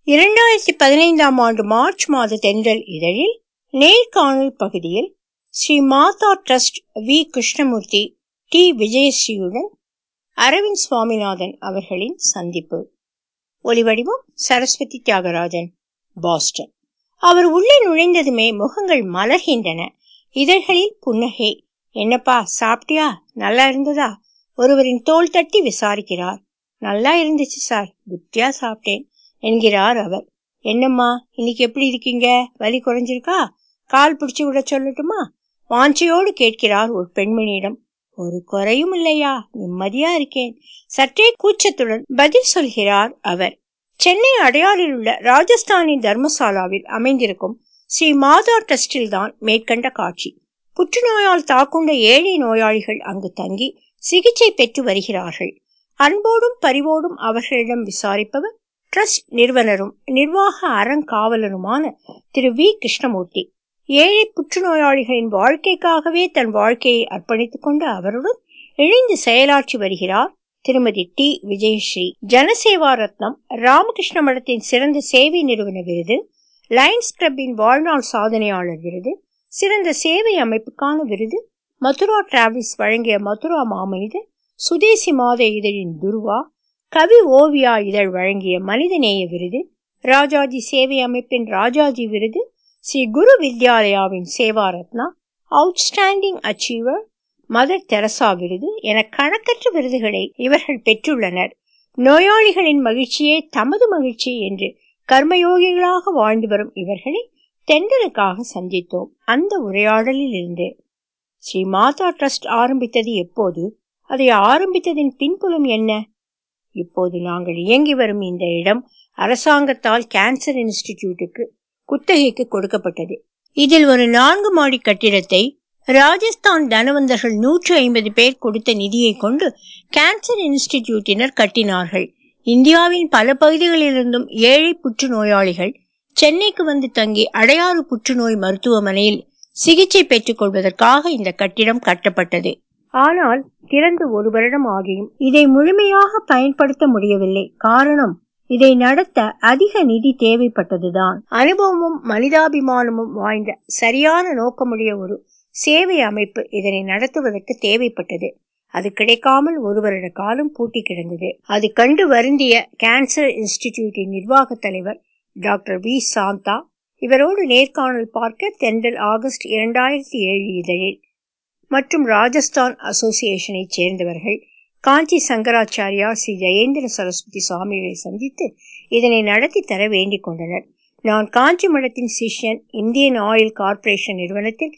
2015ஆம் ஆண்டு மார்ச் மாத தென்றல் இதழில் நேர்காணல் பகுதியில் Shri Mata trust V. Krishnamurthy, T. விஜயஸ்ரீயுடன் அரவிந்த் சுவாமிநாதன் அவர்களின் சந்திப்பு. ஒலிவடிவம் சரஸ்வதி தியாகராஜன், பாஸ்டன். அவர் உள்ளே நுழைந்ததுமே முகங்கள் மலர்கின்றன, இதழ்களில் புன்னகை. என்னப்பா சாப்பிட்டியா, நல்லா இருந்ததா? ஒருவரின் தோள் தட்டி விசாரிக்கிறார். நல்லா இருந்துச்சு சார், திருப்தியா சாப்பிட்டேன் என்கிறார் அவர். என்னம்மா இன்னைக்கு எப்படி இருக்கீங்க, வலி குறைஞ்சிருக்கா? கால் பிடிச்சு விட சொல்லட்டுமா? வாஞ்சையோடு கேட்கிறார் ஒரு பெண்மணியிடம். ஒரு குறையும் இல்லையா, நிம்மதியா இருக்கேன், சற்றே கூச்சத்துடன் பதில் சொல்கிறார் அவர். சென்னை அடையாறில் உள்ள ராஜஸ்தானின் தர்மசாலாவில் அமைந்திருக்கும் ஸ்ரீ மாதா ட்ரஸ்டில் தான் மேற்கண்ட காட்சி. புற்றுநோயால் தாக்குண்ட ஏழை நோயாளிகள் அங்கு தங்கி சிகிச்சை பெற்று வருகிறார்கள். அன்போடும் பரிவோடும் அவர்களிடம் விசாரிப்பவர் ட்ரஸ்ட் நிறுவனரும் நிர்வாக அறங்காவலருமான திரு வி. கிருஷ்ணமூர்த்தி. ஏழை புற்றுநோயாளிகளின் வாழ்க்கைக்காகவே தன் வாழ்க்கையை அர்ப்பணித்துக் கொண்டு அவருடன் இணைந்து செயலாற்றி வருகிறார் திருமதி டி. விஜயஸ்ரீ. ஜனசேவா ரத்னம், ராமகிருஷ்ண மடத்தின் சிறந்த சேவை நிறுவன விருது, லயன்ஸ் கிளப்பின் வாழ்நாள் சாதனையாளர் விருது, சிறந்த சேவை அமைப்புக்கான விருது, மதுரா டிராவல்ஸ் வழங்கிய மதுரா மாமனிதர், சுதேசி மாத இதழின் துருவா, கவி ஓவியா இதழ் வழங்கிய மனிதநேய விருது, ராஜாஜி சேவை அமைப்பின் ராஜாஜி விருது, ஸ்ரீ குரு வித்யாலயாவின் Seva Ratna, outstanding achiever, Mother Teresa விருது என கணக்கற்ற விருதுகளை இவர்கள் பெற்றுள்ளனர். நோயாளிகளின் மகிழ்ச்சியே தமது மகிழ்ச்சி என்று கர்மயோகிகளாக வாழ்ந்து வரும் இவர்களை தென்றலுக்காக சந்தித்தோம். அந்த உரையாடலில் இருந்து ஸ்ரீ மாதா ட்ரஸ்ட் ஆரம்பித்தது எப்போது, அதை ஆரம்பித்ததின் பின்புலம் என்ன? இப்போது நாங்கள் இயங்கி வரும் இந்த இடம் அரசாங்கத்தால் கேன்சர் இன்ஸ்டிடியூட்டுக்கு குத்தகைக்கு கொடுக்கப்பட்டது. இதில் ஒரு 4 மாடி கட்டிடத்தை ராஜஸ்தான் தனவந்தர்கள் 150 பேர் கொடுத்த நிதியை கொண்டு கேன்சர் இன்ஸ்டிடியூட்டினர் கட்டினார்கள். இந்தியாவின் பல பகுதிகளிலிருந்தும் ஏழை புற்றுநோயாளிகள் சென்னைக்கு வந்து தங்கி அடையாறு புற்றுநோய் மருத்துவமனையில் சிகிச்சை பெற்றுக் கொள்வதற்காக இந்த கட்டிடம் கட்டப்பட்டது. ஆனால் திறந்து 1 வருடம் ஆகியும் இதை முழுமையாக பயன்படுத்த முடியவில்லை. காரணம், இதை நடத்த அதிக நிதி தேவைப்பட்டதுதான். அனுபவமும் மனிதாபிமானமும் வாய்ந்த சரியான நோக்கமுடைய ஒரு சேவை அமைப்பு இதனை நடத்துவதற்கு தேவைப்பட்டது. அது கிடைக்காமல் 1 வருட காலம் பூட்டி கிடந்தது. அது கண்டு வருந்திய கேன்சர் இன்ஸ்டிடியூட்டின் நிர்வாக தலைவர் டாக்டர் வி. சாந்தா இவரோடு நேர்காணல் பார்க்க தென்றல் ஆகஸ்ட் 2007 இதழில் மற்றும் ராஜஸ்தான் அசோசியேஷனை சேர்ந்தவர்கள் காஞ்சி சங்கராச்சாரியா ஸ்ரீ ஜெயேந்திர சரஸ்வதி சுவாமிகளை சந்தித்து இதனை நடத்தி தர வேண்டிக் கொண்டனர். நான் காஞ்சி மடத்தின் சிஷ்யன். இந்தியன் ஆயில் கார்ப்பரேஷன் நிறுவனத்தில்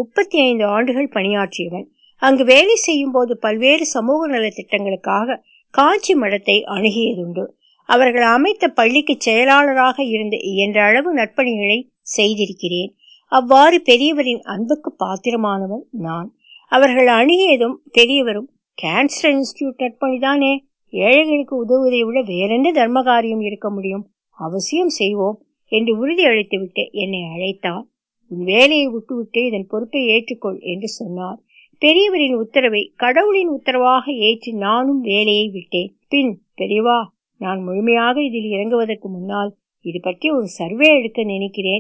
35 ஆண்டுகள் பணியாற்றியவன். அங்கு வேலை செய்யும் போது பல்வேறு சமூக நல திட்டங்களுக்காக காஞ்சி மடத்தை அணுகியதுண்டு. அவர்கள் அமைத்த பள்ளிக்கு செயலாளராக இருந்து இயன்ற அளவு நற்பணிகளை செய்திருக்கிறேன். அவ்வாறு பெரியவரின் அன்புக்கு பாத்திரமானவன் நான். அவர்கள் அணுகியதும் பெரியவரும், கேன்சர் இன்ஸ்டிடியூட் நற்பணிதானே, ஏழைகளுக்கு உதவுவதை விட வேறென்ன தர்ம காரியம் இருக்க முடியும், அவசியம் செய்வோம் என்று உறுதி அளித்துவிட்டு என்னை அழைத்தார். உன் வேலையை விட்டுவிட்டு இதன் பொறுப்பை ஏற்றுக்கொள் என்று சொன்னார். பெரியவரின் உத்தரவை கடவுளின் உத்தரவாக ஏற்றி நானும் வேலையை விட்டேன். பின், பெரியவா, நான் முழுமையாக இதில் இறங்குவதற்கு முன்னால் இது பற்றி ஒரு சர்வே எடுக்க நினைக்கிறேன்.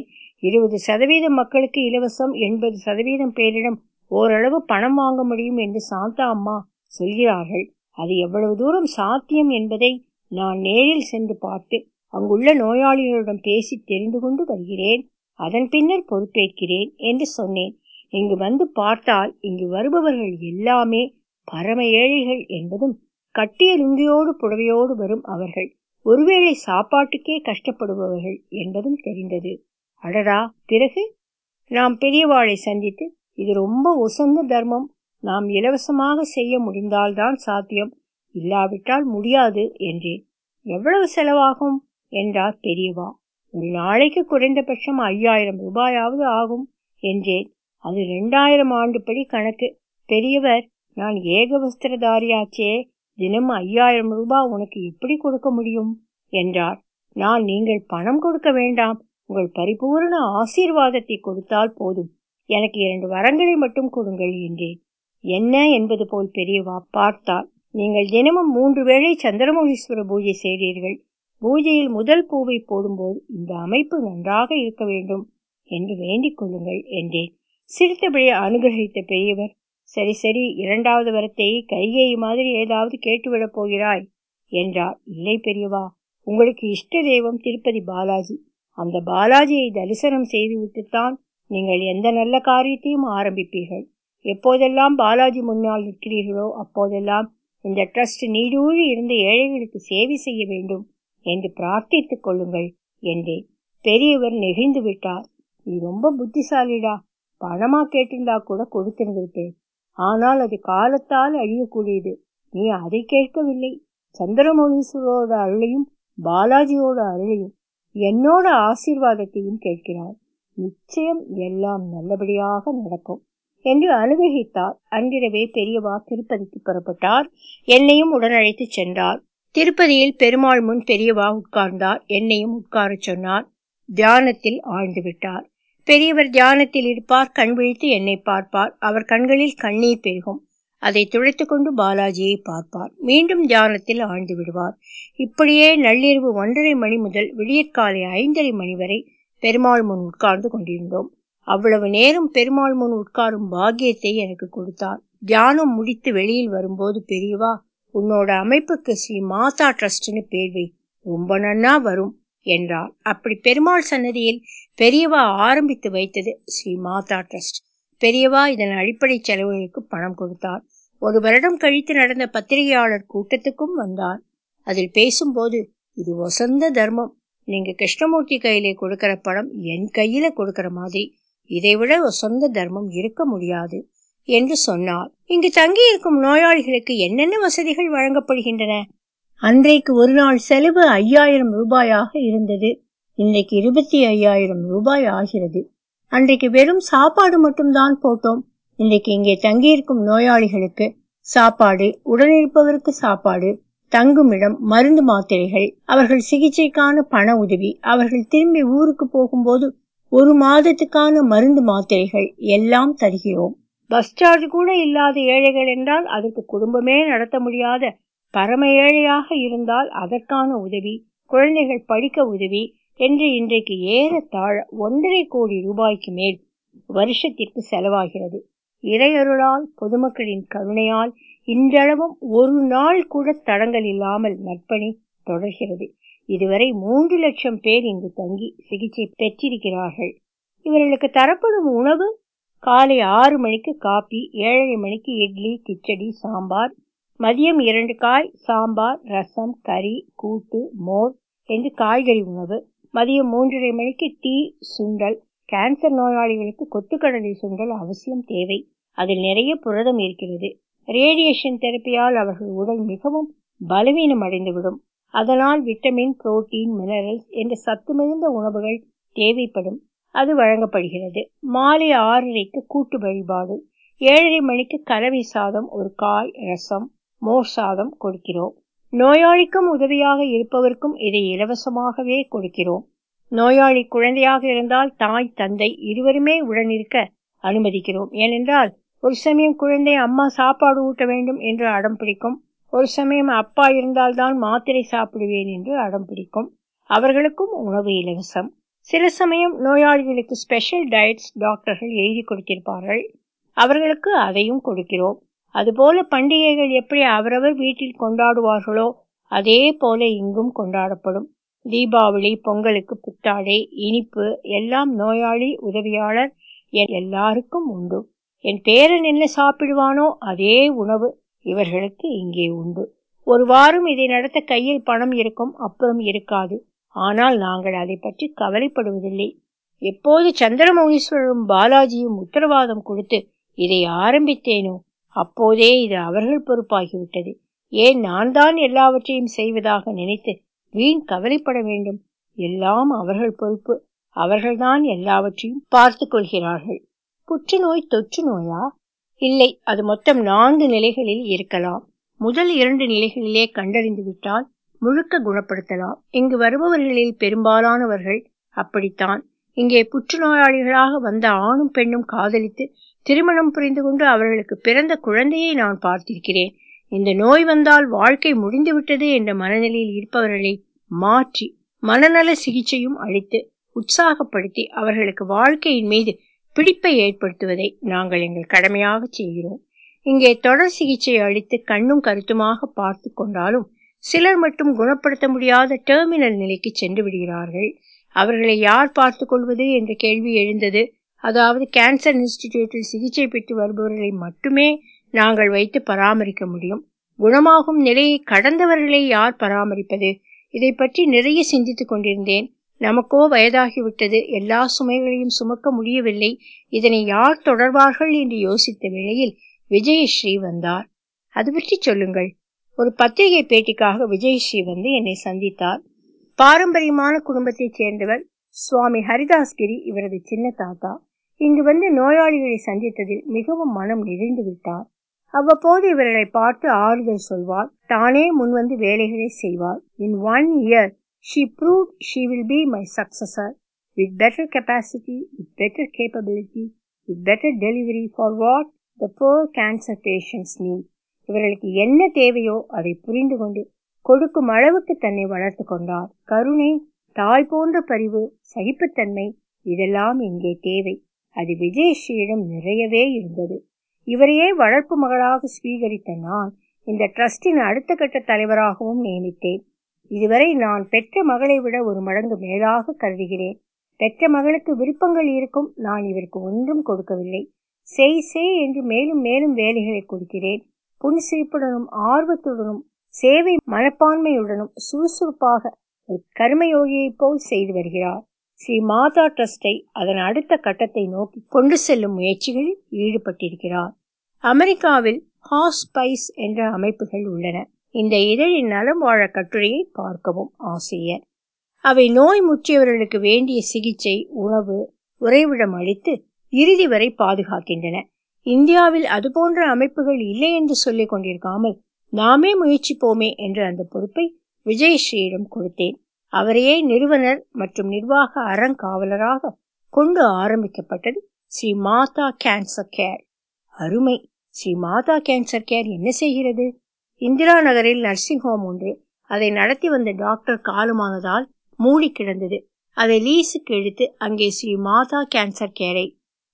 20% மக்களுக்கு இலவசம், 80% பேரிடம் ஓரளவு பணம் வாங்க முடியும் என்று சாந்தா அம்மா சொல்கிறார்கள். அது எவ்வளவு தூரம் சாத்தியம் என்பதை நான் நேரில் சென்று பார்த்து அங்குள்ள நோயாளிகளிடம் பேசி தெரிந்து கொண்டு வருகிறேன். அதன் பின்னர் பொறுப்பேற்கிறேன் என்று சொன்னேன். இங்கு வந்து பார்த்தால் இங்கு வருபவர்கள் எல்லாமே பரம ஏழைகள் என்பதும், கட்டிய லுங்கியோடு புடவையோடு வரும் அவர்கள் ஒருவேளை சாப்பாட்டுக்கே கஷ்டப்படுபவர்கள் என்பதும் தெரிந்தது. அடடா! பிறகு நாம் பெரியவாளை சந்தித்து, இது ரொம்ப உசந்த தர்மம், நாம் இலவசமாக செய்ய முடிந்தால்தான் சாத்தியம், இல்லாவிட்டால் முடியாது என்றேன். எவ்வளவு செலவாகும் என்றார் பெரியவா. ஒரு நாளைக்கு குறைந்தபட்சம் 5000 ரூபாயாவது ஆகும் என்றேன். அது 2000 ஆண்டுப்படி கணக்கு. பெரியவர், நான் ஏகவஸ்திரதாரியாச்சே, தினம் 5000 ரூபாய் உனக்கு எப்படி கொடுக்க முடியும் என்றார். நான், நீங்கள் பணம் கொடுக்க வேண்டாம், உங்கள் பரிபூர்ண ஆசீர்வாதத்தை கொடுத்தால் போதும், எனக்கு 2 வரங்களை மட்டும் கொடுங்கள் என்றேன். என்ன என்பது போல் பெரியவா பார்த்தால், நீங்கள் தினமும் 3 வேளை சந்திரமௌலீஸ்வர பூஜை செய்கிறீர்கள், பூஜையில் முதல் பூவை போடும்போது இந்த அமைப்பு நன்றாக இருக்க வேண்டும் என்று வேண்டிக் கொள்ளுங்கள் என்றேன். சிரித்தபடி அனுகிரகித்த பெரியவர், சரி சரி, இரண்டாவது வரத்தை கைகேயி மாதிரி ஏதாவது கேட்டுவிடப் போகிறாய் என்றார். இல்லை பெரியவா, உங்களுக்கு இஷ்ட தெய்வம் திருப்பதி பாலாஜி. அந்த பாலாஜியை தரிசனம் செய்துவிட்டுத்தான் நீங்கள் எந்த நல்ல காரியத்தையும் ஆரம்பிப்பீர்கள். எப்போதெல்லாம் பாலாஜி முன்னால் நிற்கிறீர்களோ அப்போதெல்லாம் இந்த ட்ரஸ்ட் நீடூழி இருந்த ஏழைகளுக்கு சேவை செய்ய வேண்டும் என்று பிரார்த்தித்துக் கொள்ளுங்கள் என்றேன். பெரியவர் நெகிழ்ந்து விட்டார். நீ ரொம்ப புத்திசாலிடா, பணமா கேட்டிருந்தா கூட கொடுத்திருந்திருப்பேன். ஆனால் அது காலத்தால் அழியக்கூடியது. நீ அதை கேட்கவில்லை. சந்திரமௌலீஸ்வரோட அருளையும் பாலாஜியோட அருளையும் என்னோட ஆசீர்வாதத்தையும் கேட்கிறார். நிச்சயம் எல்லாம் நல்லபடியாக நடக்கும் என்று அனுகிரகித்தார். அன்றிரவே பெரியவா திருப்பதிக்கு புறப்பட்டார். என்னையும் உடனழைத்து சென்றார். திருப்பதியில் பெருமாள் முன் பெரியவா உட்கார்ந்தார். என்னையும் உட்காரச் சொன்னார். தியானத்தில் ஆழ்ந்து விட்டார். பெரியவர் தியானத்தில் இருப்பார். கண் விழித்து என்னை பார்ப்பார். அவர் கண்களில் கண்ணீர் பெருகும். அதை துடைத்து கொண்டு பாலாஜியை பார்ப்பார். மீண்டும் தியானத்தில் ஆழ்ந்து விடுவார். இப்படியே நள்ளிரவு 1:30 மணி முதல் விடியற்காலை 5:30 மணி வரை பெருமாள் முன் உட்கார்ந்து கொண்டிருந்தோம். அவ்வளவு நேரம் பெருமாள் முன் உட்காரும் பாக்கியத்தை எனக்கு கொடுத்தார். தியானம் முடித்து வெளியில் வரும்போது, பெரியவா, உன்னோட அமைப்புக்கு ஸ்ரீ மாதா ட்ரஸ்ட்னு பேர் வை, ரொம்ப நன்னா வரும் என்றார். அப்படி பெருமாள் சன்னதியில் பெரியவா ஆரம்பித்து வைத்தது ஸ்ரீ மாதா ட்ரஸ்ட். பெரியவா இதன் அடிப்படை செலவுகளுக்கு பணம் கொடுத்தார். 1 வருடம் கழித்து நடந்த பத்திரிகையாளர் கூட்டத்துக்கும் வந்தார். அதில் பேசும்போது, இது வசந்த தர்மம். நீங்க கிருஷ்ணமூர்த்தி கையிலே கொடுக்கிற பணம் என் கையில கொடுக்கிற மாதிரி இதைவிட வசந்த தர்மம் இருக்க முடியாது என்று சொன்னார். இங்கு தங்கியிருக்கும் நோயாளிகளுக்கு என்னென்ன வசதிகள் வழங்கப்படுகின்றன? அன்றைக்கு ஒரு நாள் செலவு 5000 ரூபாயாக இருந்தது. இன்றைக்கு 25,000 ரூபாய் ஆகிறது. அன்றைக்கு வெறும் சாப்பாடு மட்டும்தான் போட்டோம். இன்றைக்கு இங்கே தங்கியிருக்கும் நோயாளிகளுக்கு சாப்பாடு, உடனிருப்பவருக்கு சாப்பாடு, தங்குமிடம், மருந்து மாத்திரைகள், அவர்கள் சிகிச்சைக்கான பண உதவி, அவர்கள் திரும்பி ஊருக்கு போகும்போது 1 மாதத்துக்கான மருந்து மாத்திரைகள் எல்லாம் தருகிறோம். பஸ் சார்ஜ் கூட இல்லாத ஏழைகள் என்றால், அதற்கு குடும்பமே நடத்த முடியாத பரம ஏழையாக இருந்தால் அதற்கான உதவி, குழந்தைகள் படிக்க உதவி என்று இன்றைக்கு ஏறத்தாழ 1.5 கோடி ரூபாய்க்கு மேல் வருஷத்திற்கு செலவாகிறது. இறையருளால், பொதுமக்களின் கருணையால் இன்றளவும் ஒரு நாள் கூட தடங்கள் இல்லாமல் நற்பணி தொடர்கிறது. இதுவரை 3 லட்சம் பேர் இங்கு தங்கி சிகிச்சை பெற்றிருக்கிறார்கள். இவர்களுக்கு தரப்படும் உணவு: காலை 6 மணிக்கு காபி, 7:30 மணிக்கு இட்லி, கிச்சடி, சாம்பார், மதியம் 2 காய், சாம்பார், ரசம், கறி, கூட்டு, மோர் என்று காய்கறி உணவு, மதியம் 3:30 மணிக்கு டீ, சுண்டல். கேன்சர் நோயாளிகளுக்கு கொத்துக்கடலை சுண்டல் அவசியம் தேவை. அதில் நிறைய புரதம் இருக்கிறது. ரேடியேஷன் தெரப்பியால் அவர்கள் உடல் மிகவும் பலவீனம் அடைந்துவிடும். அதனால் விட்டமின், புரோட்டீன், மினரல்ஸ் என்ற சத்து மிகுந்த உணவுகள் தேவைப்படும். அது வழங்கப்படுகிறது. மாலை 6:30க்கு கூட்டு வழிபாடு. 7:30 மணிக்கு கலவை சாதம், ஒரு காய், ரசம், மோர் சாதம் கொடுக்கிறோம். நோயாளிக்கும் உதவியாக இருப்பவருக்கும் இதை இலவசமாகவே கொடுக்கிறோம். நோயாளி குழந்தையாக இருந்தால் தாய், தந்தை இருவருமே உடனிருக்க அனுமதிக்கிறோம். ஏனென்றால் ஒரு சமயம் குழந்தை அம்மா சாப்பாடு ஊட்ட வேண்டும் என்று அடம் பிடிக்கும். ஒரு சமயம் அப்பா இருந்தால்தான் மாத்திரை சாப்பிடுவேன் என்று அடம் பிடிக்கும். அவர்களுக்கும் உணவு இலவசம். சில சமயம் நோயாளிகளுக்கு ஸ்பெஷல் டயட்ஸ் டாக்டர்கள் எழுதி கொடுத்திருப்பார்கள். அவர்களுக்கு அதையும் கொடுக்கிறோம். அதுபோல பண்டிகைகள் எப்படி அவரவர் வீட்டில் கொண்டாடுவார்களோ அதே போல இங்கும் கொண்டாடப்படும். தீபாவளி, பொங்கலுக்கு புத்தாடை, இனிப்பு எல்லாம் நோயாளி, உதவியாளர் எல்லாருக்கும் உண்டு. என் பேரன் என்ன சாப்பிடுவானோ அதே உணவு இவர்களுக்கு இங்கே உண்டு. ஒரு வாரம் இதை நடத்த கையில் பணம் இருக்கும், அப்புறம் இருக்காது. ஆனால் நாங்கள் அதை பற்றி கவலைப்படுவதில்லை. எப்போது சந்திரமௌலீஸ்வரரும் பாலாஜியும் உத்தரவாதம் கொடுத்து இதை ஆரம்பித்தேனோ அப்போதே இது அவர்கள் பொறுப்பாகிவிட்டது. ஏன் நான் தான் எல்லாவற்றையும் செய்வதாக நினைத்து வீண் கவலைப்பட வேண்டும்? எல்லாம் அவர்கள் பொறுப்பு. அவர்கள்தான் எல்லாவற்றையும் பார்த்து கொள்கிறார்கள். புற்றுநோய் தொற்று நோயா? இல்லை, அது மொத்தம் 4 நிலைகளில் இருக்கலாம். முதல் 2 நிலைகளிலே கண்டறிந்து விட்டால் முழுக்க குணப்படுத்தலாம். இங்கு வருபவர்களில் பெரும்பாலானவர்கள் அப்படித்தான். இங்கே புற்றுநோயாளிகளாக வந்த ஆணும் பெண்ணும் காதலித்து திருமணம் புரிந்து கொண்டு அவர்களுக்கு பிறந்த குழந்தையை நான் பார்த்திருக்கிறேன். இந்த நோய் வந்தால் வாழ்க்கை முடிந்துவிட்டது என்ற மனநிலையில் இருப்பவர்களை மாற்றி மனநல சிகிச்சையும் அளித்து உற்சாகப்படுத்தி அவர்களுக்கு வாழ்க்கையின் மீது பிடிப்பை ஏற்படுத்துவதை நாங்கள் எங்கள் கடமையாக செய்கிறோம். இங்கே தொடர் சிகிச்சை அளித்து கண்ணும் கருத்துமாக பார்த்து கொண்டாலும் சிலர் மட்டும் குணப்படுத்த முடியாத டெர்மினல் நிலைக்கு சென்று விடுகிறார்கள். அவர்களை யார் பார்த்து கொள்வது என்ற கேள்வி எழுந்தது. அதாவது கேன்சர் இன்ஸ்டிடியூட்டில் சிகிச்சை பெற்று வருபவர்களை மட்டுமே நாங்கள் வைத்து பராமரிக்க முடியும். குணமாகும் நிலையை கடந்தவர்களை யார் பராமரிப்பது? இதை பற்றி நிறைய சிந்தித்துக் கொண்டிருந்தேன். நமக்கோ வயதாகிவிட்டது, எல்லா சுமைகளையும் சுமக்க முடியவில்லை. இதனை யார் தொடர்வார்கள் என்று யோசித்த வேளையில் விஜயஸ்ரீ வந்தார். அது பற்றி சொல்லுங்கள். ஒரு பத்திரிகை பேட்டிக்காக விஜயஸ்ரீ வந்து என்னை சந்தித்தார். பாரம்பரியமான குடும்பத்தைச் சேர்ந்தவர். சுவாமி ஹரிதாஸ்கிரி இவரது சின்ன தாத்தா. இங்கு வந்து நோயாளிகளை சந்தித்ததில் மிகவும் மனம் நெகிழ்ந்து விட்டார். அவ்வப்போது இவர்களை பார்த்து ஆறுதல் சொல்வார். தானே முன்வந்து வேலைகளை செய்வார். In 1 year she proved she will be my successor with better capacity, with better capability, with better delivery for what the poor cancer patients need. இவர்களுக்கு என்ன தேவையோ அதை புரிந்து கொண்டு கொடுக்கும் அளவுக்கு தன்னை வளர்த்து கொண்டார். கருணை, தாய் போன்ற பரிவு, சகிப்புத்தன்மை இதெல்லாம் இங்கே தேவை. அது விஜயஸ்ரீயிடம் நிறையவே இருந்தது. இவரையே வளர்ப்பு மகளாக ஸ்வீகரித்த நான் இந்த ட்ரஸ்டின் அடுத்த கட்ட தலைவராகவும் நியமித்தேன். இதுவரை நான் பெற்ற மகளை விட ஒரு மடங்கு மேலாக கருதுகிறேன். பெற்ற மகளுக்கு விருப்பங்கள் இருக்கும். நான் இவருக்கு ஒன்றும் கொடுக்கவில்லை. செய் என்று மேலும் மேலும் வேலைகளை கொடுக்கிறேன். புன்சிரிப்புடனும் ஆர்வத்துடனும் சேவை மனப்பான்மையுடனும் சுறுசுறுப்பாக ஒரு கர்மயோகியை போல் செய்து வருகிறார். ஸ்ரீ மாதா ட்ரஸ்டை அதன் அடுத்த கட்டத்தை நோக்கி கொண்டு செல்லும் முயற்சிகளில் ஈடுபட்டிருக்கிறார். அமெரிக்காவில் ஹாஸ்பைஸ் என்ற அமைப்புகள் உள்ளன. இந்த இதழின் நலம் வாழ கட்டுரையை பார்க்கவும் ஆசிரியர். அவை நோய் முற்றியவர்களுக்கு வேண்டிய சிகிச்சை, உணவு, உறைவிடம் அளித்து இறுதி வரை பாதுகாக்கின்றன. இந்தியாவில் அதுபோன்ற அமைப்புகள் இல்லை என்று சொல்லிக் கொண்டிருக்காமல் நாமே முயற்சிப்போமே என்ற அந்த பொறுப்பை விஜயஸ்ரீயிடம் கொடுத்தேன். அவரையே நிறுவனர் மற்றும் நிர்வாக அறங்காவலராக கொண்டு ஆரம்பிக்கப்பட்டது ஸ்ரீ மாதா கேன்சர் கேர். அருமை! ஸ்ரீ மாதா கேன்சர் கேர் என்ன செய்கிறது? இந்திரா நகரில் நர்சிங் ஹோம் ஒன்று. அதை நடத்தி வந்த டாக்டர் காலமானதால் மூடி கிடந்தது. அதை லீஸுக்கு எடுத்து அங்கே ஸ்ரீ மாதா கேன்சர் கேரை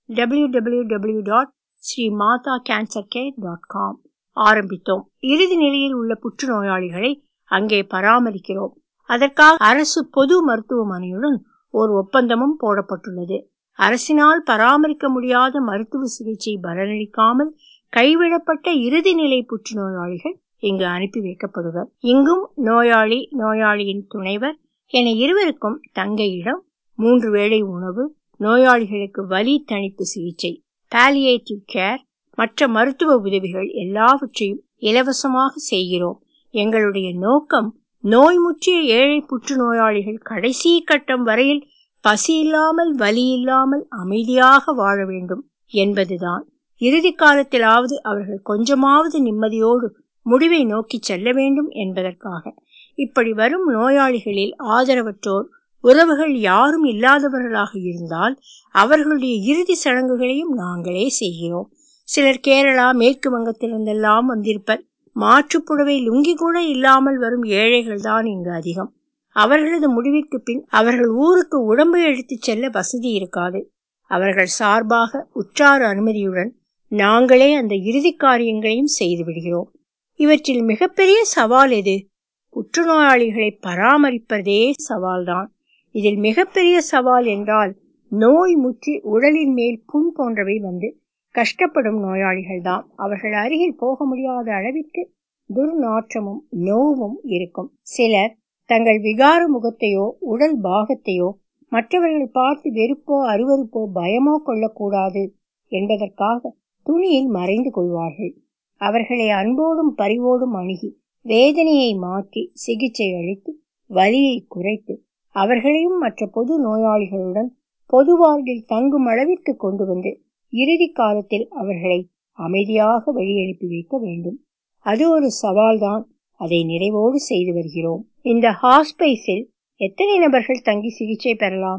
www.srimathacancercare.com ஆரம்பித்தோம். இறுதி நிலையில் உள்ள புற்றுநோயாளிகளை அங்கே பராமரிக்கிறோம். அதற்காக அரசு பொது மருத்துவமனையுடன் ஒரு ஒப்பந்தமும் போடப்பட்டுள்ளது. அரசினால் பராமரிக்க முடியாத மருத்துவ சிகிச்சை பலனளிக்காமல் கைவிடப்பட்ட இறுதி நிலை புற்றுநோயாளிகள் இங்கு அனுப்பி வைக்கப்படுவர். இங்கும் நோயாளி, நோயாளியின் துணைவர் என இருவருக்கும் தங்க இடம், 3 வேளை உணவு, நோயாளிகளுக்கு வலி தணிப்பு சிகிச்சை, பாலியேட்டிவ் கேர், மற்ற மருத்துவ உதவிகள் எல்லாவற்றையும் இலவசமாக செய்கிறோம். எங்களுடைய நோக்கம் நோய் முற்றிய ஏழை புற்றுநோயாளிகள் கடைசி கட்டம் வரையில் பசி இல்லாமல், வலி இல்லாமல் அமைதியாக வாழ வேண்டும் என்பதுதான். இறுதி காலத்திலாவது அவர்கள் கொஞ்சமாவது நிம்மதியோடு முடிவை நோக்கி செல்ல வேண்டும் என்பதற்காக. இப்படி வரும் நோயாளிகளில் ஆதரவற்றோர், உறவுகள் யாரும் இல்லாதவர்களாக இருந்தால் அவர்களுடைய இறுதி சடங்குகளையும் நாங்களே செய்கிறோம். சிலர் கேரளா, மேற்கு வங்கத்திலிருந்தெல்லாம் வந்திருப்பர். மாற்றுப்புடவை, லுங்கி கூட இல்லாமல் வரும் ஏழைகள் தான் இங்கு அதிகம். அவர்களது முடிவிற்கு பின் அவர்கள் ஊருக்கு உடம்பு எடுத்துச் செல்ல வசதி இருக்காது. அவர்கள் சார்பாக உற்றார் அனுமதியுடன் நாங்களே அந்த இறுதி காரியங்களையும் செய்து விடுகிறோம். இவற்றில் மிகப்பெரிய சவால் எது? புற்றுநோயாளிகளை பராமரிப்பதே சவால்தான். இதில் மிகப்பெரிய சவால் என்றால் நோய் முற்றி உடலின் மேல் புண் போன்றவை வந்து கஷ்டப்படும் நோயாளிகள் தான். அவர்கள் அருகில் போக முடியாத அளவிற்கு துர்நாற்றமும் நோவும் இருக்கும். சிலர் தங்கள் விகார முகத்தையோ உடல் பாகத்தையோ மற்றவர்கள் பார்த்து வெறுப்போ அருவருப்போ பயமோ கொள்ளக்கூடாது என்பதற்காக துணியில் மறைந்து கொள்வார்கள். அவர்களை அன்போடும் பரிவோடும் அணுகி வேதனையை மாற்றி சிகிச்சை அளித்து வலியை குறைத்து அவர்களையும் மற்ற பொது நோயாளிகளுடன் பொது வார்டில் தங்கும் அளவிற்கு கொண்டு வந்து இறுதி காலத்தில் அவர்களை அமைதியாக வெளியெழுப்பி வைக்க வேண்டும். அது ஒரு சவால்தான். அதை நிறைவோடு செய்து வருகிறோம். இந்த ஹாஸ்பைஸில் எத்தனை நபர்கள் தங்கி சிகிச்சை பெறலாம்?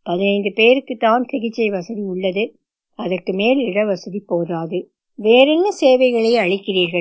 15 பேருக்கு தான் சிகிச்சை வசதி உள்ளது. அதற்கு மேல் இட வசதி போதாது. வேறென்ன சேவைகளை அளிக்கிறீர்கள்?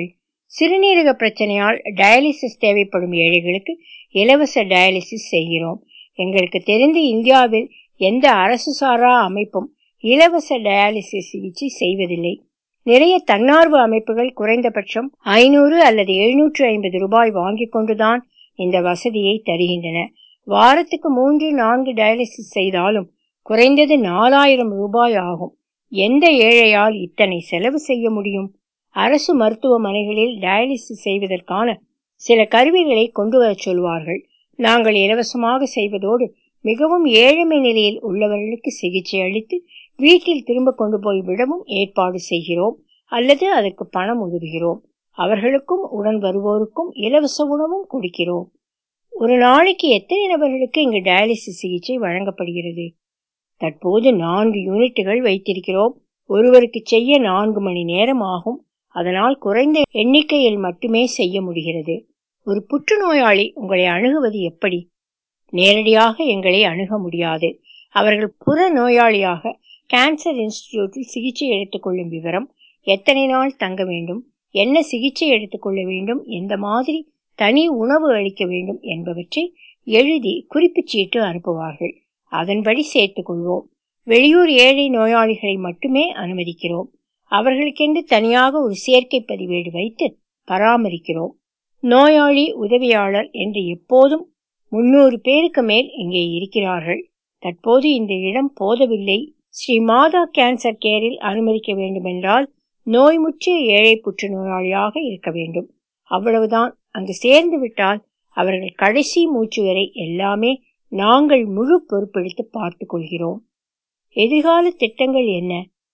சிறுநீரக பிரச்சனையால் டயாலிசிஸ் தேவைப்படும் ஏழைகளுக்கு இலவச டயாலிசிஸ் செய்கிறோம். எங்களுக்கு தெரிந்து இந்தியாவில் எந்த அரசு சாரா அமைப்பும் இலவச டயாலிசிஸ் சிகிச்சை செய்வதில்லை. நிறைய தன்னார்வ அமைப்புகள் குறைந்தபட்சம் 500 அல்லது 750 ரூபாய் வாங்கிக் கொண்டுதான் இந்த வசதியை தருகின்றன. வாரத்துக்கு 3-4 டயாலிசிஸ் செய்தாலும் குறைந்தது 4000 ரூபாய் ஆகும். எந்த ஏழையால் இத்தனை செலவு செய்ய முடியும்? அரசு மருத்துவமனைகளில் டயாலிசிஸ் செய்வதற்கான சில கருவிகளை கொண்டு வர சொல்வார்கள். நாங்கள் இலவசமாக செய்வதோடு மிகவும் ஏழ்மை நிலையில் உள்ளவர்களுக்கு சிகிச்சை அளித்து வீட்டில் திரும்ப கொண்டு போய் விடவும் ஏற்பாடு செய்கிறோம் அல்லது அதற்கு பணம் உதவுகிறோம். அவர்களுக்கும் உடன் வருவோருக்கும் இலவச உணவும் கொடுக்கிறோம். ஒரு நாளைக்கு எத்தனை நபர்களுக்கு இங்கு டயாலிசிஸ் சிகிச்சை வழங்கப்படுகிறது? தற்போது 4 யூனிட்டுகள் வைத்திருக்கிறோம். ஒருவருக்கு செய்ய 4 மணி நேரம் ஆகும். அதனால் குறைந்த எண்ணிக்கையில் மட்டுமே செய்ய முடிகிறது. ஒரு புற்றுநோயாளி உங்களை அணுகுவது எப்படி? நேரடியாக எங்களை அணுக முடியாது. அவர்கள் புற நோயாளியாக கேன்சர் இன்ஸ்டிடியூட்டில் சிகிச்சை எடுத்துக்கொள்ளும் விவரம், எத்தனை நாள் தங்க வேண்டும், என்ன சிகிச்சை எடுத்துக்கொள்ள வேண்டும், எந்த மாதிரி தனி உணவு அளிக்க வேண்டும் என்பவற்றை எழுதி குறிப்புச் சீட்டு அனுப்புவார்கள். அதன்படி சேர்த்துக் கொள்வோம். வெளியூர் ஏழை நோயாளிகளை மட்டுமே அனுமதிக்கிறோம். அவர்களுக்கென்று தனியாக ஒரு சேர்க்கை பதிவேடு வைத்து பராமரிக்கிறோம். நோயாளி உதவியாளர் என்று எப்போதும் 300 பேருக்கு மேல் இங்கே இருக்கிறார்கள். தற்போது இந்த இடம் போதவில்லை. ஸ்ரீ மாதா கேன்சர் கேரில் அனுமதிக்க வேண்டுமென்றால் நோய்முற்றிய ஏழை புற்றுநோயாளியாக இருக்க வேண்டும். அவ்வளவுதான். அங்கு சேர்ந்து விட்டால் அவர்கள் கடைசி மூச்சு வரை எல்லாமே நாங்கள் முழு பொறுப்பெடுத்து பார்த்துக் கொள்கிறோம். எதிர்கால திட்டங்கள் என்ன?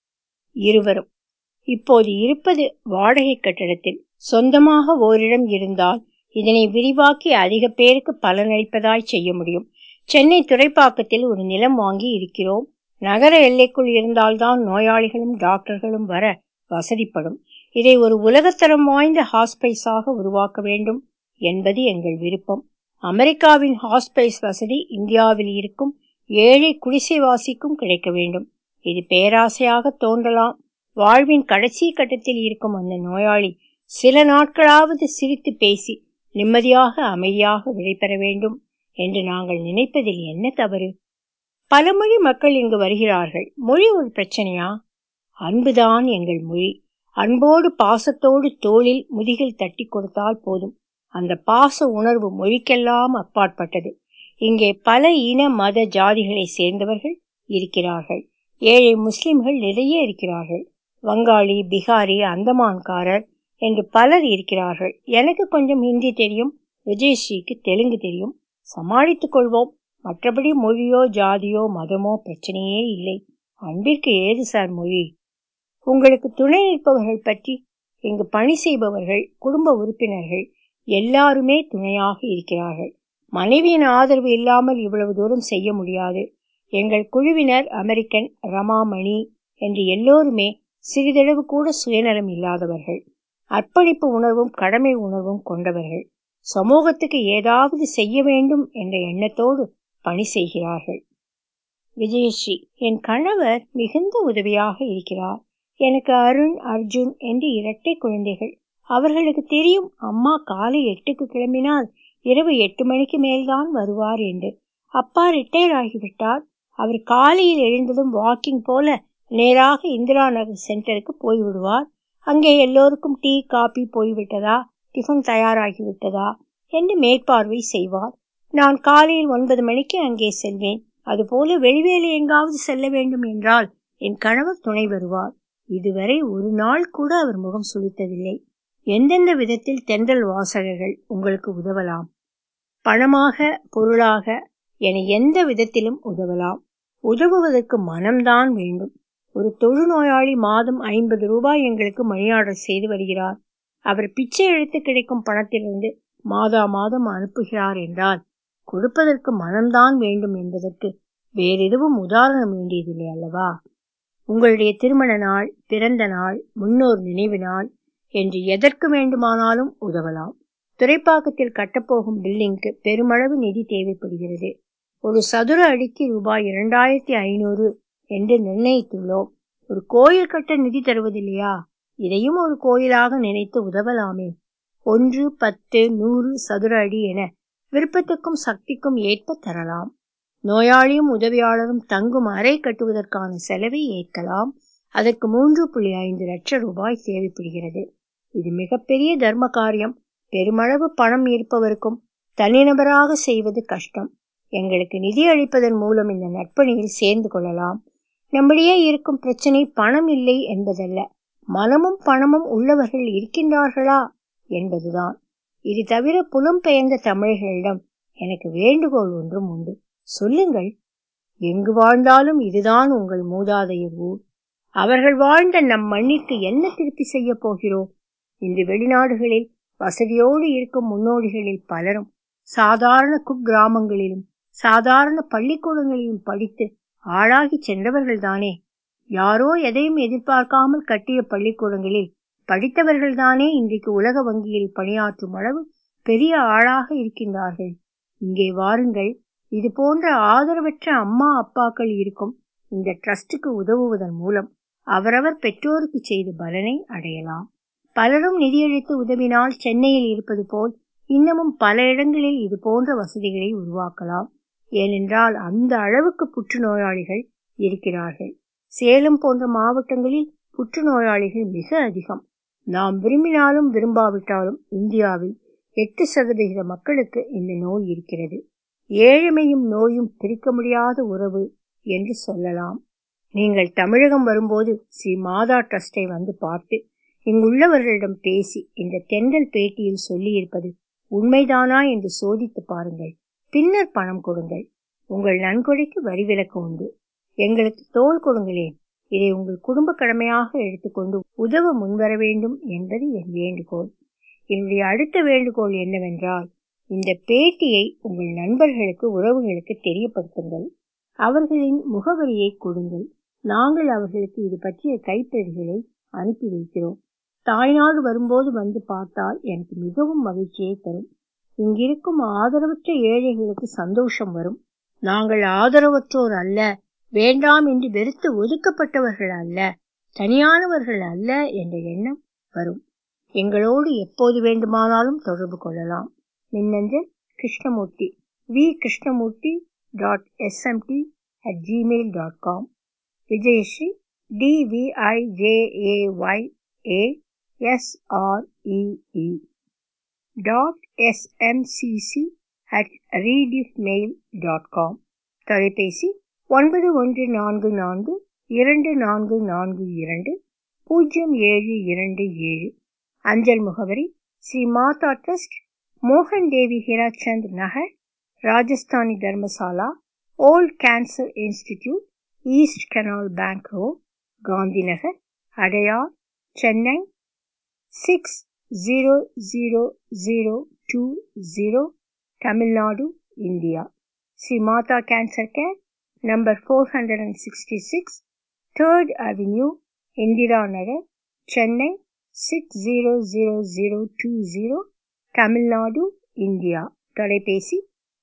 இருவரும் இப்போது இருப்பது வாடகை கட்டடத்தில். சொந்தமாக ஓரிடம் இருந்தால் இதனை விரிவாக்கி அதிக பேருக்கு பலனளிப்பதாய் செய்ய முடியும். சென்னை துறைப்பாக்கத்தில் ஒரு நிலம் வாங்கி இருக்கிறோம். நகர எல்லைக்குள் இருந்தால்தான் நோயாளிகளும் டாக்டர்களும் வர வசதிப்படும். இதை ஒரு உலகத்தரம் வாய்ந்த ஹாஸ்பைஸாக உருவாக்க வேண்டும் என்பது எங்கள் விருப்பம். அமெரிக்காவின் ஹாஸ்பைஸ் வசதி இந்தியாவில் இருக்கும் ஏழை குடிசைவாசிக்கும் கிடைக்க வேண்டும். இது பேராசையாக தோன்றலாம். வாழ்வின் கடைசி கட்டத்தில் இருக்கும் அந்த நோயாளி சில நாட்களாவது சிரித்து பேசி நிம்மதியாக அமைதியாக விடைபெற வேண்டும் என்று நாங்கள் நினைப்பதில் என்ன தவறு? பல மொழி மக்கள் இங்கு வருகிறார்கள். மொழி ஒரு பிரச்சனையா? அன்புதான் எங்கள் மொழி. அன்போடு பாசத்தோடு தோளில் முதுகில் தட்டி கொடுத்தால் போதும். அந்த பாச உணர்வு மொழிக்கெல்லாம் அப்பாற்பட்டது. இங்கே பல இன மத ஜாதிகளை சேர்ந்தவர்கள் இருக்கிறார்கள். ஏழை முஸ்லிம்கள் நிறைய இருக்கிறார்கள். வங்காளி, பிகாரி, அந்தமான்காரர் என்று பலர் இருக்கிறார்கள். எனக்கு கொஞ்சம் ஹிந்தி தெரியும். விஜயஸ்ரீக்கு தெலுங்கு தெரியும். சமாளித்துக் கொள்வோம். மற்றபடி மொழியோ ஜாதியோ மதமோ பிரச்சனையே இல்லை. அன்பிற்கு ஏது சார் மொழி? உங்களுக்கு துணை நிற்பவர்கள் பற்றி? இங்கு பணி செய்பவர்கள், குடும்ப உறுப்பினர்கள் எல்லாருமே துணையாக இருக்கிறார்கள். மனைவியின் ஆதரவு இல்லாமல் இவ்வளவு தூரம் செய்ய முடியாது. எங்கள் குழுவினர் அமெரிக்கன், ரமாமணி என்று எல்லோருமே சிறிதளவு கூட சுயநலம் இல்லாதவர்கள். அர்ப்பணிப்பு உணர்வும் கடமை உணர்வும் கொண்டவர்கள். சமூகத்துக்கு ஏதாவது செய்ய வேண்டும் என்ற எண்ணத்தோடு பணி செய்கிறார்கள். விஜயஸ்ரீ: என் கணவர் மிகுந்த உதவியாக இருக்கிறார். எனக்கு அருண், அர்ஜுன் என்று 2 குழந்தைகள். அவர்களுக்கு தெரியும் அம்மா காலை 8க்கு கிளம்பினால் இரவு 8 மணிக்கு மேல்தான் வருவார் என்று. அப்பா ரிட்டையர் ஆகிவிட்டார். அவர் காலையில் எழுந்ததும் வாக்கிங் போல நேராக இந்திரா நகர் சென்டருக்கு போய்விடுவார். அங்கே எல்லோருக்கும் டீ காபி போய்விட்டதா, டிஃபன் தயாராகிவிட்டதா என்று மேற்பார்வை செய்வார். நான் காலையில் 9 மணிக்கு அங்கே செல்வேன். அதுபோல வெளிவேலை எங்காவது செல்ல வேண்டும் என்றால் என் கணவர் துணை வருவார். இதுவரை ஒரு நாள் கூட அவர் முகம் சுளித்ததில்லை. எந்தெந்த விதத்தில் தென்றல் வாசகர்கள் உங்களுக்கு உதவலாம்? பணமாக, பொருளாக என எந்த விதத்திலும் உதவலாம். உதவுவதற்கு மனம்தான் வேண்டும். ஒரு தொழுநோயாளி மாதம் 50 ரூபாய் எங்களுக்கு மணி ஆர்டர் செய்து வருகிறார். அவர் பிச்சை எடுத்து கிடைக்கும் பணத்திலிருந்து மாதா மாதம் அனுப்புகிறார் என்றால் கொடுப்பதற்கு மனம்தான் வேண்டும் என்பதற்கு வேறெதுவும் உதாரணம் வேண்டியதில்லை அல்லவா? உங்களுடைய திருமண நாள், பிறந்த நாள், முன்னோர் நினைவு நாள் என்று எதற்கு வேண்டுமானாலும் உதவலாம். துறைப்பாக்கத்தில் கட்டப்போகும் பில்டிங்க்கு பெருமளவு நிதி தேவைப்படுகிறது. ஒரு சதுர அடிக்கு ரூபாய் 2500 என்று நிர்ணயித்துள்ளோம். ஒரு கோயில் கட்ட நிதி தருவதில்லையா? இதையும் ஒரு கோயிலாக நினைத்து உதவலாமே. 1, 10, 100 சதுர அடி என விருப்பத்துக்கும் சக்திக்கும் ஏற்ப தரலாம். நோயாளியும் உதவியாளரும் தங்கும் அறை கட்டுவதற்கான செலவை ஏற்கலாம். அதற்கு 3.5 லட்சம் ரூபாய் தேவைப்படுகிறது. இது மிகப்பெரிய தர்ம காரியம். பெருமளவு பணம் இருப்பவருக்கும் தனிநபராக செய்வது கஷ்டம். எங்களுக்கு நிதி அளிப்பதன் மூலம் இந்த நற்பணியில் சேர்ந்து கொள்ளலாம். நம்மிடையே இருக்கும் பிரச்சனை பணம் இல்லை என்பதல்ல, மனமும் பணமும் உள்ளவர்கள் இருக்கின்றார்களா என்பதுதான். இது தவிர புலம்பெயர்ந்த தமிழர்களிடம் எனக்கு வேண்டுகோள் ஒன்றும் உண்டு. சொல்லுங்கள், எங்கு வாழ்ந்தாலும் இதுதான் உங்கள் மூதாதையர் ஊர். அவர்கள் வாழ்ந்த நம் மண்ணிற்கு என்ன திருப்பி செய்ய போகிறோம்? இன்று வெளிநாடுகளில் வசதியோடு இருக்கும் முன்னோடிகளில் பலரும் சாதாரண குக்கிராமங்களிலும் சாதாரண பள்ளிக்கூடங்களிலும் படித்து ஆளாகி சென்றவர்கள்தானே. யாரோ எதையும் எதிர்பார்க்காமல் கட்டிய பள்ளிக்கூடங்களில் படித்தவர்கள்தானே இன்றைக்கு உலக வங்கியில் பணியாற்றும் அளவு பெரிய ஆளாக இருக்கின்றார்கள். இங்கே வாருங்கள், இது போன்ற ஆதரவற்ற அம்மா அப்பாக்கள் இருக்கும் இந்த ட்ரஸ்டுக்கு உதவுவதன் மூலம் அவரவர் பெற்றோருக்கு செய்த பலனை அடையலாம். பலரும் நிதியளித்து உதவினால் சென்னையில் இருப்பது போல் இன்னமும் பல இடங்களில் இது போன்ற வசதிகளை உருவாக்கலாம். ஏனென்றால் அந்த அளவுக்கு புற்றுநோயாளிகள் இருக்கிறார்கள். சேலம் போன்ற மாவட்டங்களில் புற்றுநோயாளிகள் மிக அதிகம். நாம் விரும்பினாலும் விரும்பாவிட்டாலும் இந்தியாவில் 8% மக்களுக்கு இந்த நோய் இருக்கிறது. ஏழ்மையும் நோயும் பிரிக்க முடியாத உறவு என்று சொல்லலாம். நீங்கள் தமிழகம் வரும்போது ஸ்ரீ மாதா ட்ரஸ்டை வந்து பார்த்து இங்குள்ளவர்களிடம் பேசி இந்த தென்றல் பேட்டியில் சொல்லியிருப்பது உண்மைதானா என்று சோதித்து பாருங்கள். பின்னர் பணம் கொடுங்கள். உங்கள் நன்கொடைக்கு வரி விலக்கு உண்டு. எங்களுக்கு தோள் கொடுங்களேன். இதை உங்கள் குடும்ப கடமையாக எடுத்துக்கொண்டு உதவ முன்வர வேண்டும் என்பது என் வேண்டுகோள். என்னுடைய அடுத்த வேண்டுகோள் என்னவென்றால், இந்த பேட்டியை உங்கள் நண்பர்களுக்கு உறவுகளுக்கு தெரியப்படுத்துங்கள். அவர்களின் முகவரியை கொடுங்கள். நாங்கள் அவர்களுக்கு இது பற்றிய கைப்பிரதிகளை அனுப்பி வைக்கிறோம். தாய்நாடு வரும்போது வந்து பார்த்தால் எனக்கு மிகவும் மகிழ்ச்சியை தரும். இங்கிருக்கும் ஆதரவற்ற ஏழைகளுக்கு சந்தோஷம் வரும். நாங்கள் ஆதரவற்றோர் அல்ல, வேண்டாம் என்று வெறுத்து ஒதுக்கப்பட்டவர்கள் அல்ல, தனியானவர்கள் அல்ல என்ற எண்ணம் வரும். எங்களோடு எப்போது வேண்டுமானாலும் தொடர்பு கொள்ளலாம். மின்னஞ்சல் கிருஷ்ணமூர்த்தி vkrishnamurthy.smt@gmail.com. விஜயஸ்ரீ DVIJAYSREE.smcc@rediffmail.com. தொலைபேசி 9144242427. அஞ்சல் முகவரி ஸ்ரீ மாதா ட்ரஸ்ட், மோகன் Devi Hirachand Nagar, Rajasthani Dharamshala, old cancer institute, east canal bank road, Gandhi Nagar, Adyar, Chennai 600020, Tamil Nadu, India. Shri Mata cancer care, number 466, 3rd Avenue, Indira Nagar, Chennai 600020, Tamil Nadu, India. தொலைபேசி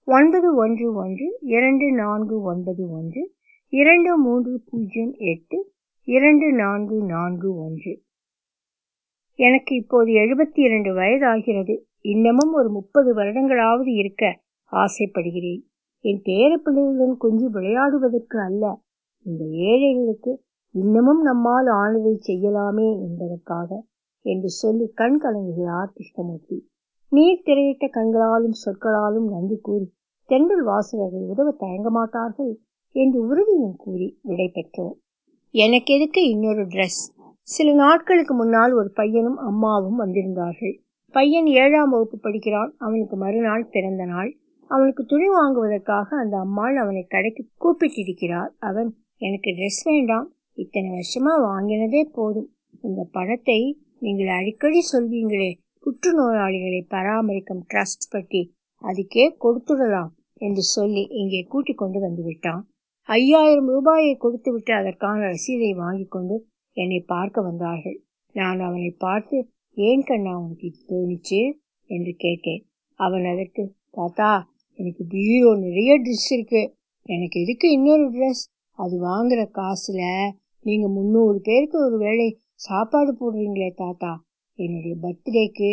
911224082441. எனக்கு இப்போது 72 வயதாகிறது. இன்னமும் ஒரு 30 வருடங்களாவது இருக்க ஆசைப்படுகிறேன். என் பேரப்பிள்ளைகளுடன் கொஞ்சம் விளையாடுவதற்கு அல்ல, இந்த ஏழைகளுக்கு இன்னமும் நம்மால் ஆனதை செய்யலாமே என்பதற்காக என்று சொல்லி கண் கலங்குகிறார் கிருஷ்ணமூர்த்தி. நீர் திரையிட்ட கண்களாலும் சொற்களாலும் நன்றி கூறி தென்றல் வாசகர்கள் உதவ தயங்க மாட்டார்கள் என்று உறுதியும் கூறி விடை பெற்றோம். எனக்கு எதுக்கு இன்னொரு டிரெஸ்? சில நாட்களுக்கு முன்னால் ஒரு பையனும் அம்மாவும் வந்திருந்தார்கள். பையன் 7ஆம் வகுப்பு படிக்கிறான். அவனுக்கு மறுநாள் பிறந்த நாள். அவனுக்கு துணி வாங்குவதற்காக அந்த அம்மாள் அவனை கடைக்கு கூப்பிட்டிருக்கிறார். அவன், எனக்கு ட்ரெஸ் வேண்டாம், இத்தனை வருஷமா வாங்கினதே போதும். இந்த பணத்தை நீங்கள் அடிக்கடி சொல்வீங்களே புற்றுநோயாளிகளை பராமரிக்கும் ட்ரஸ்ட் பற்றி, அதுக்கே கொடுத்துடலாம் என்று சொல்லி இங்கே கூட்டிக் கொண்டு வந்து விட்டான். 5000 ரூபாயை கொடுத்து விட்டு அதற்கான ரசீதை வாங்கி கொண்டு என்னை பார்க்க வந்தார்கள். நான் அவனை பார்த்து, ஏன் கண்ணா உனக்கு இது தோணிச்சு என்று கேட்டேன். அவன் அதற்கு, தாத்தா எனக்கு பீரோ நிறைய ட்ரெஸ் இருக்கு, எனக்கு எதுக்கு இன்னொரு ட்ரெஸ்? அது வாங்குற காசுல நீங்க 300 பேருக்கு ஒரு வேளை சாப்பாடு போடுறீங்களே தாத்தா, என்னுடைய பர்த்டேக்கு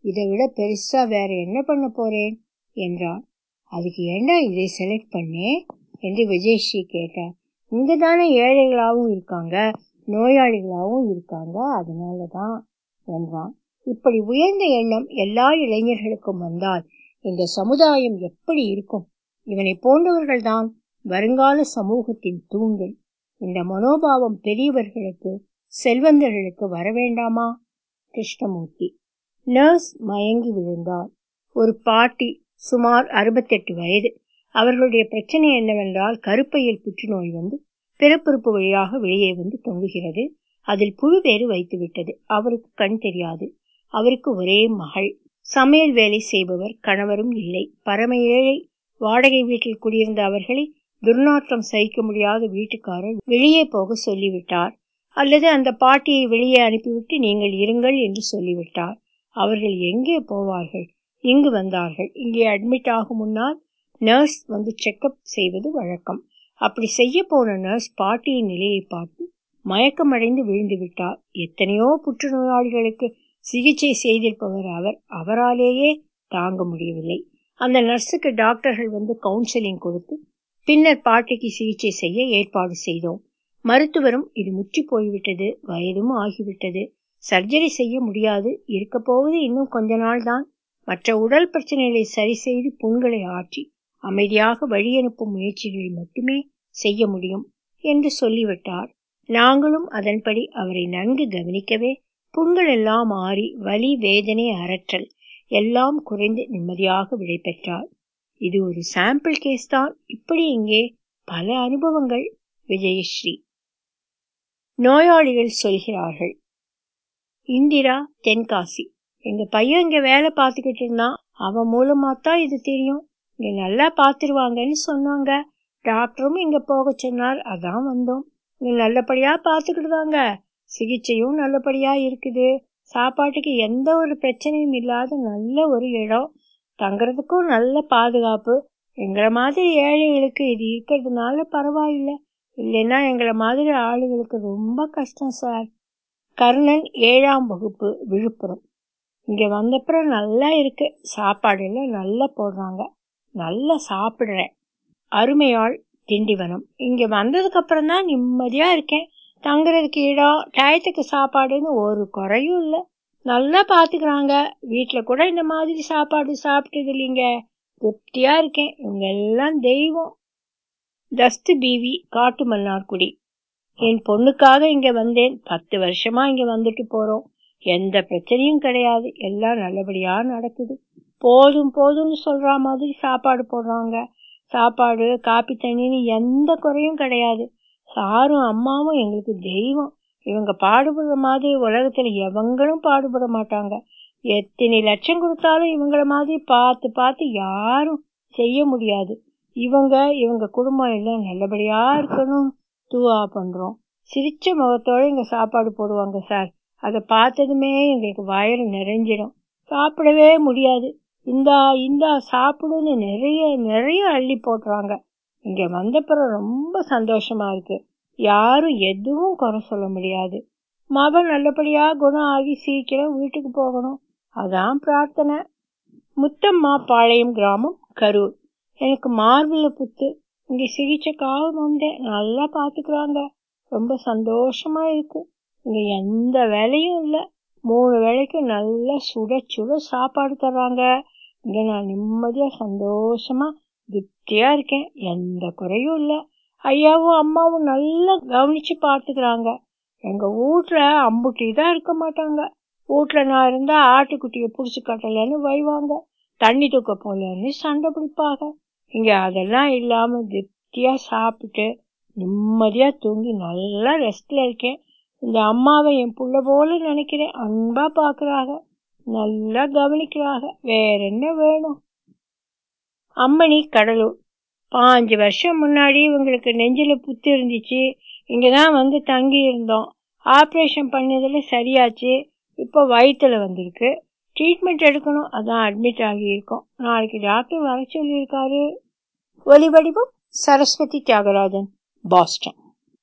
இதை விட பெருசா வேற என்ன பண்ண போறேன் என்றான். அதுக்கு ஏண்டா இதை செலக்ட் பண்ணே என்று விஜயஸ்ரீ கேட்டார். இங்கதானே ஏழைகளாவும் இருக்காங்க, நோயாளிகளாவும் இருக்காங்க, அதனாலதான் என்றான். இப்படி உயர்ந்த எண்ணம் எல்லா இளைஞர்களுக்கும் வந்தால் இந்த சமுதாயம் எப்படி இருக்கும்? இவனை போன்றவர்கள் தான் வருங்கால சமூகத்தின் தூண்கள். இந்த மனோபாவம் பெரியவர்களுக்கு, செல்வந்தர்களுக்கு வர வேண்டாமா? கிருஷ்ணமூர்த்தி. நர்ஸ் மயங்கி விழுந்தார். ஒரு பாட்டி, சுமார் 68 வயது. அவர்களுடைய பிரச்சனை என்னவென்றால், கருப்பையில் புற்றுநோய் வந்து பிறப்புறுப்பு வழியாக வெளியே வந்து தொங்குகிறது. அதில் புழு வேறு வைத்து விட்டது. அவருக்கு கண் தெரியாது. அவருக்கு ஒரே மகள். சமையல் வேலை செய்பவர், கணவரும் இல்லை. பரம ஏழை. வாடகை வீட்டில் குடியிருந்த அவர்களை துர்நாற்றம் சகிக்க முடியாத வீட்டுக்காரர் வெளியே போக சொல்லிவிட்டார். அல்லது அந்த பாட்டியை வெளியே அனுப்பிவிட்டு நீங்கள் இருங்கள் என்று சொல்லிவிட்டார். அவர்கள் எங்கே போவார்கள்? இங்கு வந்தார்கள். இங்கே அட்மிட் ஆகும் முன்னால் நர்ஸ் வந்து செக்அப் செய்வது வழக்கம். அப்படி செய்ய போன நர்ஸ் பாட்டியின் நிலையை பார்த்து மயக்கமடைந்து விழுந்து விட்டார். எத்தனையோ புற்றுநோயாளிகளுக்கு சிகிச்சை செய்திருப்பவர் அவர். அவராலேயே தாங்க முடியவில்லை. அந்த நர்ஸுக்கு டாக்டர்கள் வந்து கவுன்சிலிங் கொடுத்து பின்னர் பாட்டிக்கு சிகிச்சை செய்ய ஏற்பாடு செய்தோம். மருத்துவரும் இது முற்றி போய்விட்டது, வயதும் ஆகிவிட்டது, சர்ஜரி செய்ய முடியாது, இருக்க போவது இன்னும் கொஞ்ச நாள் தான், மற்ற உடல் பிரச்சனைகளை சரி செய்து புண்களை ஆற்றி அமைதியாக வழியனுப்பும் முயற்சிகளை மட்டுமே செய்ய முடியும் என்று சொல்லிவிட்டார். நாங்களும் அதன்படி அவரை நன்கு கவனிக்கவே புண்கள் எல்லாம் ஆறி வலி, வேதனை, அரற்றல் எல்லாம் குறைந்து நிம்மதியாக விடை பெற்றார். இது ஒரு சாம்பிள் கேஸ் தான். இப்படி இங்கே பல அனுபவங்கள். விஜயஸ்ரீ. நோயாளிகள் சொல்கிறார்கள். இந்திரா, தென்காசி. எங்க பையன் இங்க வேலை பார்த்துக்கிட்டு இருந்தான். அவன் மூலமாத்தான் இது தெரியும். இங்க நல்லா பாத்துருவாங்கன்னு சொன்னாங்க. டாக்டரும் இங்க போக சொன்னார். அதான் வந்தோம். இங்க நல்லபடியா பாத்துக்கிட்டுதாங்க. சிகிச்சையும் நல்லபடியா இருக்குது. சாப்பாட்டுக்கு எந்த ஒரு பிரச்சனையும் இல்லாத நல்ல ஒரு இடம். தங்குறதுக்கும் நல்ல பாதுகாப்பு. எங்களை மாதிரி ஏழைகளுக்கு இது இருக்கிறதுனால பரவாயில்லை. இல்லைன்னா எங்களை மாதிரி ஆளுகளுக்கு ரொம்ப கஷ்டம் சார். கர்ணன், 7ஆம் வகுப்பு, விழுப்புரம். இங்க வந்தப்புறம் நல்லா இருக்கு. சாப்பாடு எல்லாம் நல்லா போடுறாங்க. நல்லா சாப்பிடுறேன். அருமையாள், திண்டிவனம். இங்க வந்ததுக்கு அப்புறம் தான் நிம்மதியா இருக்கேன். தங்குறதுக்கு இடம், டயத்துக்கு சாப்பாடுன்னு ஒரு குறையும் இல்லை. நல்லா பாத்துக்கிறாங்க. வீட்டுல கூட இந்த மாதிரி சாப்பாடு சாப்பிட்டது இல்லைங்க. திருப்தியா இருக்கேன். இவங்க எல்லாம் தெய்வம். தஸ்து பிவி, காட்டு மன்னார்குடி. என் பொண்ணுக்காக இங்க வந்தேன். 10 வருஷமா இங்க வந்துட்டு போறோம். எந்த பிரச்சனையும் கிடையாது. எல்லாம் நல்லபடியா நடக்குது. போதும் போதும்னு சொல்ற மாதிரி சாப்பாடு போடுறாங்க. சாப்பாடு, காப்பி, தண்ணின்னு எந்த குறையும் கிடையாது. சாரும் அம்மாவும் எங்களுக்கு தெய்வம். இவங்க பாடுபடுற மாதிரி உலகத்துல எவங்களும் பாடுபட மாட்டாங்க. எத்தனை லட்சம் கொடுத்தாலும் இவங்கள மாதிரி பார்த்து பார்த்து யாரும் செய்ய முடியாது. இவங்க குடும்பம் எல்லாம் நல்லபடியா இருக்கணும் துவா பண்றோம். சிரிச்ச முகத்தோட இங்க சாப்பாடு போடுவாங்க சார். அதை பார்த்ததுமே எங்களுக்கு வயிறு நிறைஞ்சிடும். சாப்பிடவே முடியாது. இந்தா சாப்பிடுன்னு நிறைய நிறைய அள்ளி போட்டுறாங்க. இங்க வந்தப்புறம் ரொம்ப சந்தோஷமா இருக்கு. யாரும் எதுவும் குறை சொல்ல முடியாது. மகன் நல்லபடியா குணம் ஆகி சீக்கிரம் வீட்டுக்கு போகணும். அதான் பிரார்த்தனை. முத்தம்மா, பாளையம் கிராமம், கரூர். எனக்கு மார்பிள புத்து. இங்க சிகிச்சைக்காக வந்தேன். நல்லா பாத்துக்கிறாங்க. ரொம்ப சந்தோஷமா இருக்கு. இங்க எந்த வேலையும் இல்லை. 3 வேளைக்கு நல்லா சுட சுட சாப்பாடு தர்றாங்க. இங்க நான் நிம்மதியா சந்தோஷமா திருப்தியா இருக்கேன். எந்த குறையும் இல்லை. ஐயாவும் அம்மாவும் நல்லா கவனிச்சு பாத்துக்கிறாங்க. எங்க வீட்டுல அம்புட்டி தான் இருக்க மாட்டாங்க. வீட்டுல நான் இருந்தா ஆட்டுக்குட்டியை புடிச்சு கட்டலன்னு வைவாங்க. தண்ணி தூக்க போலன்னு சண்டை பிடிப்பாங்க. இங்க அதெல்லாம் இல்லாம திருப்தியா சாப்பிட்டு நிம்மதியா தூங்கி நல்லா ரெஸ்ட்ல இருக்கேன். இந்த அம்மாவை என் புள்ள போல நினைக்கிறேன். அன்பா பாக்குறாங்க, நல்லா கவனிக்கிறாங்க. வேற என்ன வேணும்? அம்மணி, கடலூர். 5 வருஷம் முன்னாடி இவங்களுக்கு நெஞ்சில புத்து இருந்துச்சு. இங்கதான் வந்து தங்கி இருந்தோம். ஆப்ரேஷன் பண்ணதுல சரியாச்சு. இப்போ வயிற்றுல வந்திருக்கு. ட்ரீட்மெண்ட் எடுக்கணும். அதான் அட்மிட் ஆகியிருக்கோம். நாளைக்கு டாக்டர் வர சொல்லியிருக்காரு. ஒலிவடிவம் சரஸ்வதி தியாகராஜன், பாஸ்டன்.